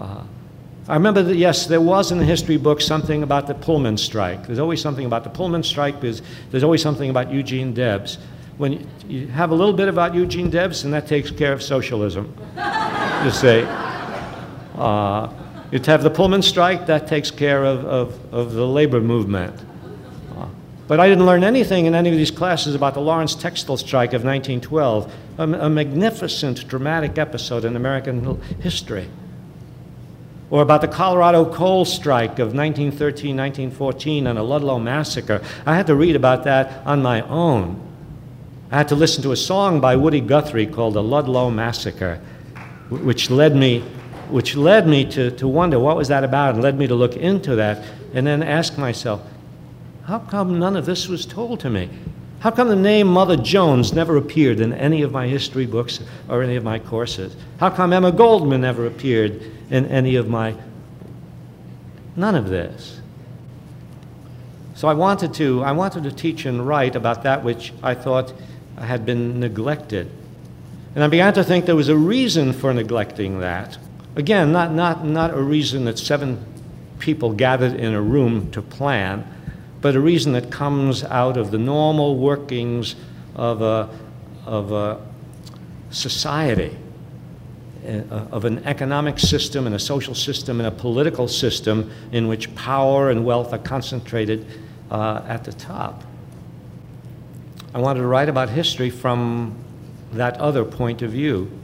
I remember that, yes, there was in the history book something about the Pullman strike. There's always something about the Pullman strike because there's always something about Eugene Debs. When you have a little bit about Eugene Debs, and that takes care of socialism. You say, you have the Pullman strike, that takes care of the labor movement. But I didn't learn anything in any of these classes about the Lawrence Textile Strike of 1912, a magnificent dramatic episode in American history. Or about the Colorado Coal Strike of 1913, 1914 and a Ludlow Massacre. I had to read about that on my own. I had to listen to a song by Woody Guthrie called The Ludlow Massacre, which led me to wonder what was that about, and led me to look into that and then ask myself, how come none of this was told to me? How come the name Mother Jones never appeared in any of my history books or any of my courses? How come Emma Goldman never appeared in any of my... None of this. So I wanted to teach and write about that which I thought had been neglected. And I began to think there was a reason for neglecting that. Again, not a reason that 7 people gathered in a room to plan, but a reason that comes out of the normal workings of a society, of an economic system and a social system and a political system in which power and wealth are concentrated at the top. I wanted to write about history from that other point of view.